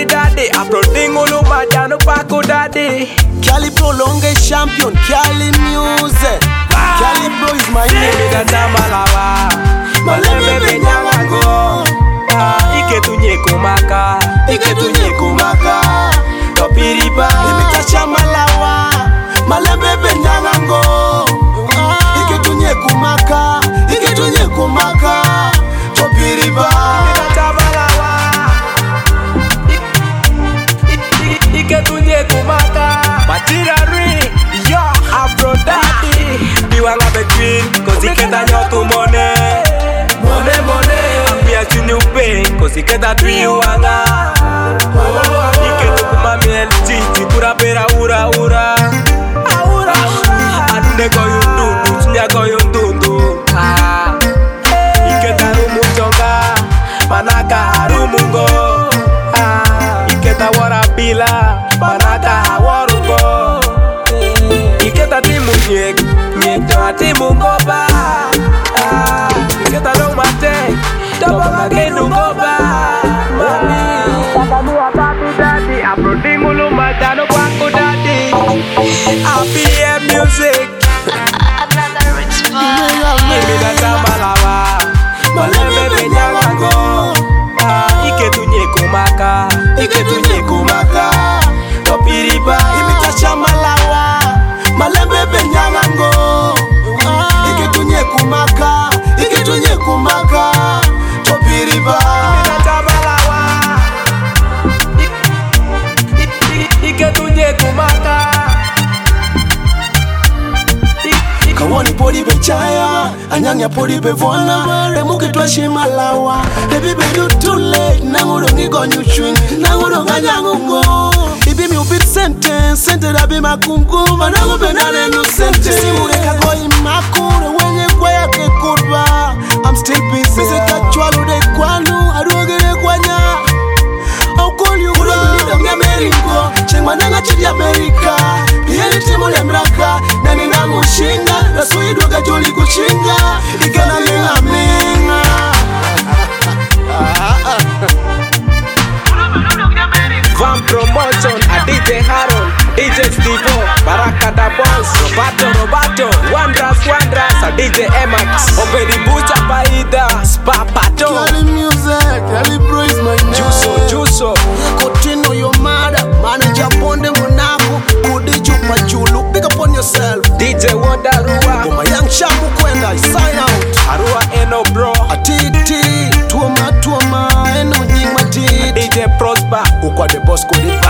daddy daddy. Uploading all over Jano Paco daddy. Cali prolonge champion, Cali music. Cali bro is my name. Malawa, malembe benyango. Ike tunye kumaka, ike tunye kumaka. Topiriba, imitacha malawa, malembe benyango. Ike tunye kumaka, ike tunye kumaka. Topiriba, imitacha malawa. Ike tunye kumaka. Matirari, yo, Afro daddy. Biwanga between, cause ike danyo tu mone. Mone mone, amia chuni upe, cause ike da tuiwanga. Ike tu kumami titi, pura pera ura ura. Aura, ande go yundundu, chunya go yundundu. Ike taru muchonga, manaka harumungo. Ike ta warabila, manaka warugo. Ike ta timu nyek, nyek to atimu ngoba. Ike ta no mate, toba magenu ngoba. Takamua papi daddy, Afrodean muluma Jano Paco daddy. Happy music. Another rich Give me that malawa, malembe benyango. Ike tunye kumaka, ike tunye kumaka. Topiriba, imitacha malawa, malembe benyango. Ike tunye kumaka, ike tunye kumaka. Topiriba, imitacha malawa. Ike tunye kumaka. kawoni podi bechaya, anyanya podi bevona. Remuke twashi malawa, baby be do too late. Nangurungi gonyu chwing, nangurunga nyangungo. Ibi mi upit sente da be makungu. Manangu benane nu sente. Simure kagoi makure, wenye kwaya ke kurba. I'm still busy. Busy kachwalu de kwanu, aruge de kwanya. I'll call you Kurubi America. Cheng mananga chidi America. Yeni timu lemraka. Nani na mushinga. Rasui doga joli kuchinga. Ikana minga minga. Van Promotion, a DJ Harold, DJ Stevo, Baraka da Boss, Roberto, Wonders, a DJ Emax, Opedi Bucha Paida, Spapato, Cali music, Cali bro is my name. Juso, Continue your mother, manager Bonde Monaco, Kudiju Pachulu, pick up on yourself. DJ Wondarua, My young shamu kwenda, sign out. Arua Eno Bro, Atiti, tuoma, eno nyingma titi. DJ Prosper, Ukwa de boss kodi